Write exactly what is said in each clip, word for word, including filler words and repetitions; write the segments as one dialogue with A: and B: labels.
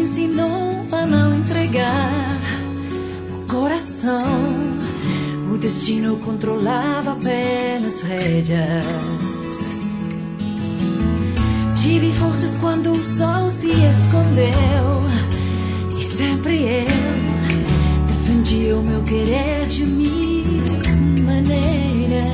A: ensinou a não entregar o coração. O destino controlava pelas rédeas. Tive forças quando o sol se escondeu, e sempre eu defendi o meu querer de mil maneiras.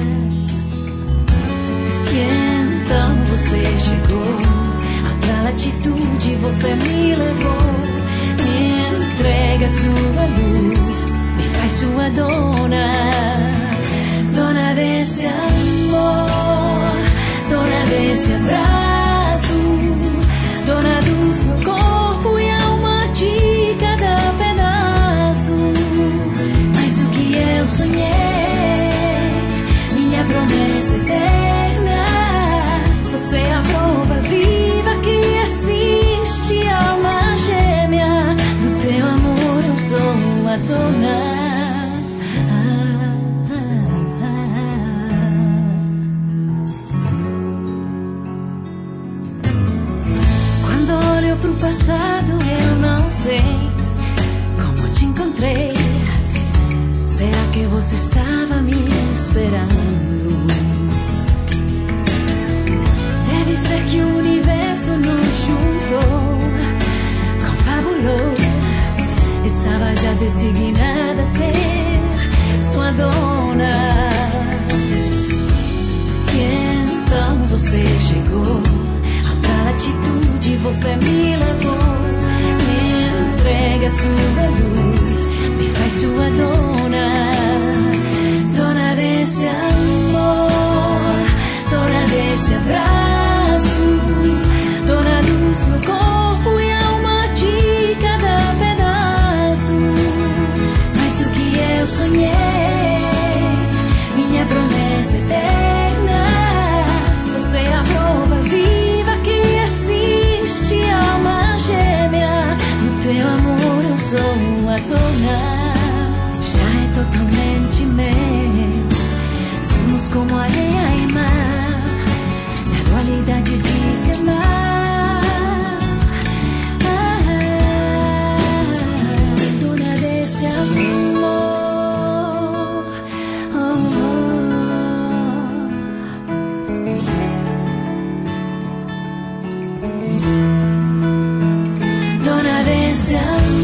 A: E então você chegou, outra latitude você me levou. Me entrega sua luz, me faz sua dona, dona desse amor, dona desse abraço, dona do seu corpo e alma de cada pedaço. Mas o que eu sonhei, minha promessa eterna, você é a prova viva que assiste a alma gêmea. Do teu amor eu sou a dona. Pro passado eu não sei como te encontrei. Será que você estava me esperando? Deve ser que o universo nos juntou, confabulou. Estava já designada a ser sua dona. E então você chegou, atitude você me levou. Me entrega sua luz, me faz sua dona, dona desse amor, dona desse abraço, dona do seu corpo e alma de cada pedaço. Mas o que eu sonhei, minha promessa eterna, você é a prova viva que assiste a alma gêmea. Do teu amor eu sou a dona. Já é totalmente meu. Somos como areia e mar, na dualidade de se amar. Ah, dona desse amor. Oh, oh. Dona desse amor.